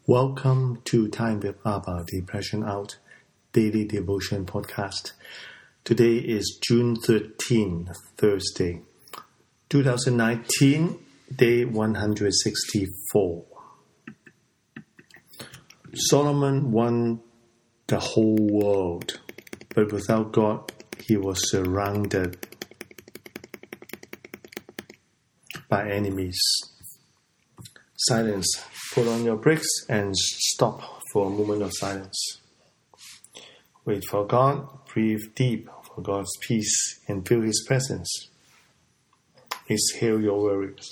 Welcome to Time with Abba, Depression Out Daily Devotion Podcast. Today is June 13, Thursday, 2019, day 164. Solomon won the whole world, but without God, he was surrounded by enemies. Silence. Put on your brakes and stop for a moment of silence. Wait for God, breathe deep for God's peace and feel His presence. Exhale your worries.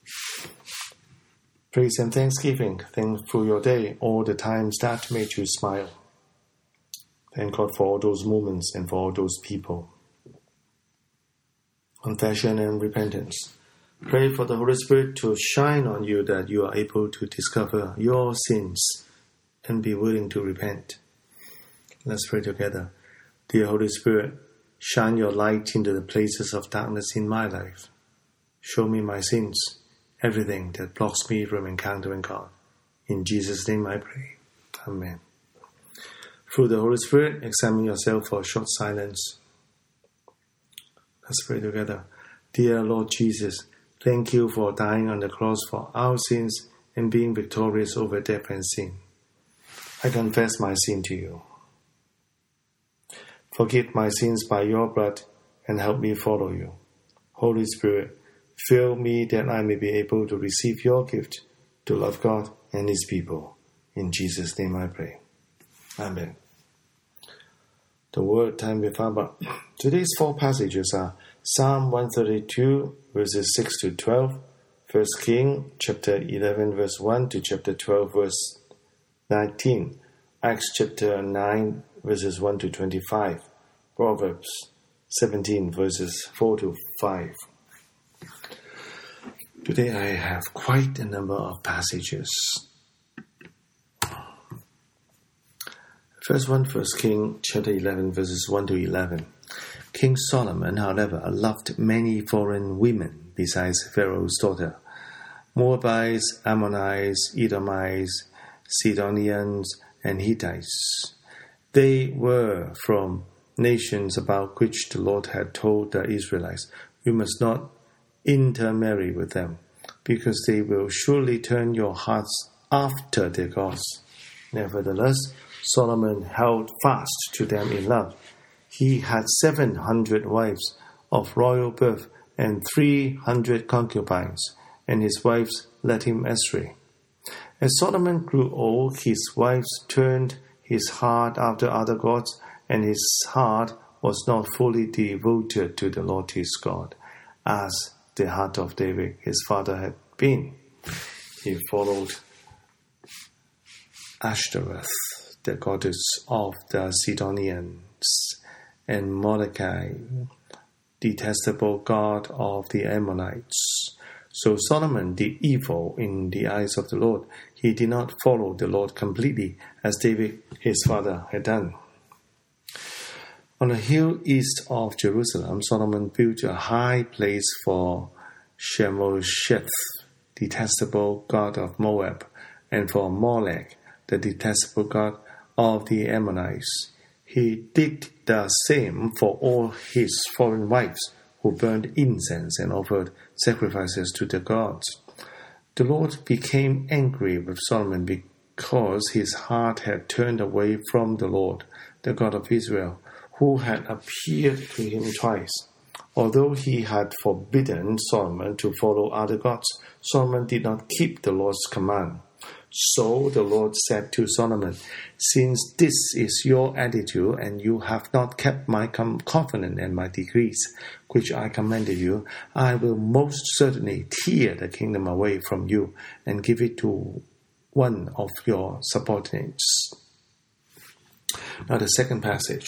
Praise and thanksgiving. Thank for your day, all the times that made you smile. Thank God for all those moments and for all those people. Confession and repentance. Pray for the Holy Spirit to shine on you that you are able to discover your sins and be willing to repent. Let's pray together. Dear Holy Spirit, shine your light into the places of darkness in my life. Show me my sins, everything that blocks me from encountering God. In Jesus' name I pray. Amen. Through the Holy Spirit, examine yourself for a short silence. Let's pray together. Dear Lord Jesus, thank you for dying on the cross for our sins and being victorious over death and sin. I confess my sin to you. Forgive my sins by your blood and help me follow you. Holy Spirit, fill me that I may be able to receive your gift to love God and His people. In Jesus' name I pray. Amen. The Word Time with Abba. Today's four passages are Psalm 132, verses 6 to 12, 1 Kings chapter 11, verse 1 to chapter 12, verse 19, Acts chapter 9, verses 1 to 25, Proverbs 17, verses 4 to 5. Today I have quite a number of passages. First one, 1 Kings chapter 11, verses 1 to 11. King Solomon, however, loved many foreign women besides Pharaoh's daughter, Moabites, Ammonites, Edomites, Sidonians, and Hittites. They were from nations about which the Lord had told the Israelites, "You must not intermarry with them, because they will surely turn your hearts after their gods." Nevertheless, Solomon held fast to them in love. He had 700 wives of royal birth and 300 concubines, and his wives led him astray. As Solomon grew old, his wives turned his heart after other gods, and his heart was not fully devoted to the Lord his God, as the heart of David his father had been. He followed Ashtoreth, the goddess of the Sidonians, and Mordecai, detestable god of the Ammonites. So Solomon did evil in the eyes of the Lord. He did not follow the Lord completely, as David his father had done. On a hill east of Jerusalem, Solomon built a high place for Shemosheth, detestable god of Moab, and for Molech, the detestable god of the Ammonites. He did the same for all his foreign wives, who burned incense and offered sacrifices to the gods. The Lord became angry with Solomon because his heart had turned away from the Lord, the God of Israel, who had appeared to him twice. Although he had forbidden Solomon to follow other gods, Solomon did not keep the Lord's command. So the Lord said to Solomon, "Since this is your attitude, and you have not kept my covenant and my decrees, which I commanded you, I will most certainly tear the kingdom away from you and give it to one of your subordinates." Now the second passage.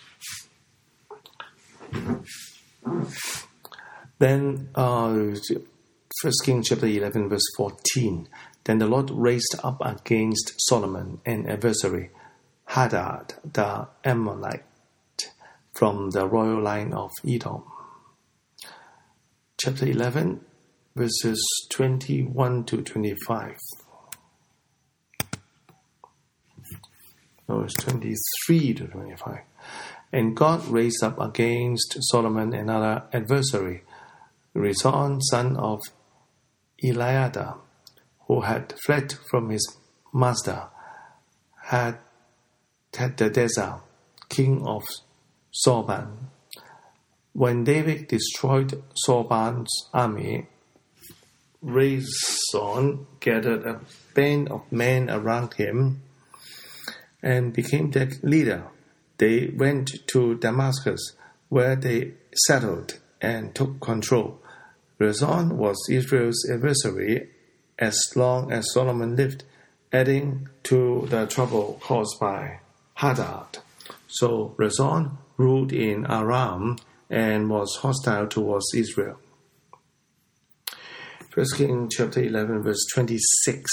Then 1 Kings chapter 11, verse 14. Then the Lord raised up against Solomon an adversary, Hadad the Ammonite, from the royal line of Edom. Chapter 11, verses 21 to 25. verse 23 to 25. And God raised up against Solomon another adversary, Rezon, son of Eliada, who had fled from his master, Hadadezer, king of Zoban. When David destroyed Zoban's army, Rezon gathered a band of men around him and became their leader. They went to Damascus, where they settled and took control. Rezon was Israel's adversary as long as Solomon lived, adding to the trouble caused by Hadad. So Rezon ruled in Aram and was hostile towards Israel. 1 Kings chapter 11, verse 26.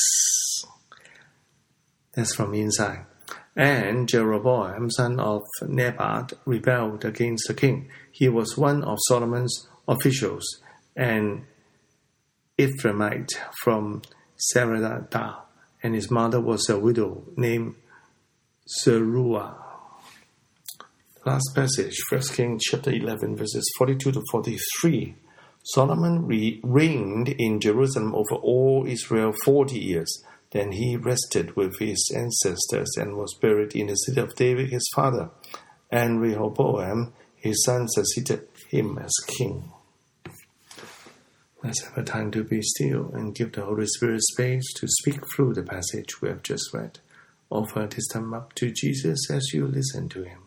That's from inside. And Jeroboam, son of Nebat, rebelled against the king. He was one of Solomon's officials, an Ephraimite from Seradah, and his mother was a widow named Zeruah. Last passage, 1 Kings chapter 11, verses 42 to 43. Solomon reigned in Jerusalem over all Israel 40 years. Then he rested with his ancestors and was buried in the city of David his father. And Rehoboam, his son, succeeded him as king. Let's have a time to be still and give the Holy Spirit space to speak through the passage we have just read. Offer this time up to Jesus as you listen to him.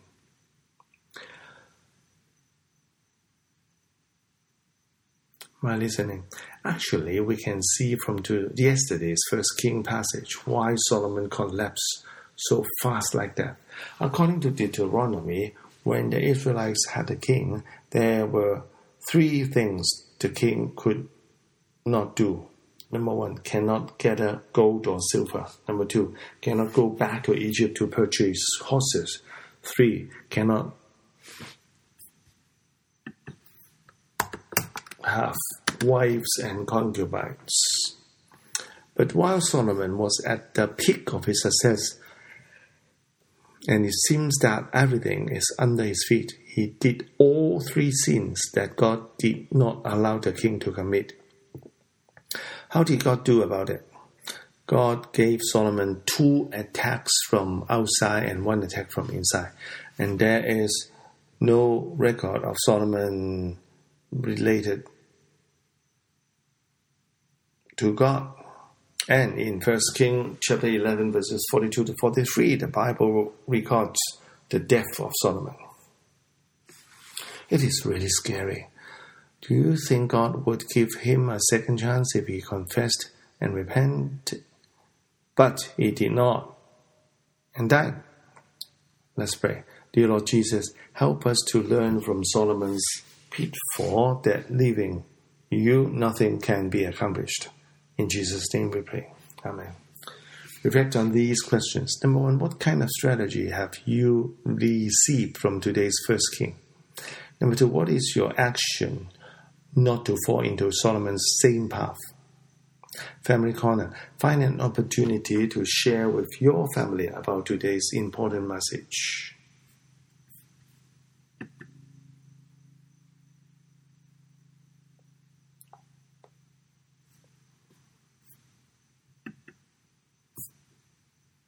My listening. Actually, we can see from yesterday's First King passage why Solomon collapsed so fast like that. According to Deuteronomy, when the Israelites had a king, there were 3 things the king could not do. Number 1, cannot gather gold or silver. Number 2, cannot go back to Egypt to purchase horses. 3, cannot have wives and concubines. But while Solomon was at the peak of his success, and it seems that everything is under his feet, he did all 3 sins that God did not allow the king to commit. How did God do about it? God gave Solomon 2 attacks from outside and 1 attack from inside. And there is no record of Solomon related to God. And in 1 Kings chapter 11, verses 42 to 43, the Bible records the death of Solomon. It is really scary. Do you think God would give him a second chance if he confessed and repented? But he did not, and died. Let's pray. Dear Lord Jesus, help us to learn from Solomon's pitfall that leaving you, nothing can be accomplished. In Jesus' name we pray. Amen. Reflect on these questions. Number 1, what kind of strategy have you received from today's First King? Number 2, what is your action not to fall into Solomon's same path? Family Corner. Find an opportunity to share with your family about today's important message.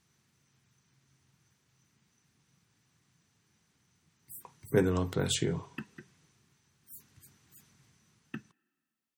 May the Lord bless you.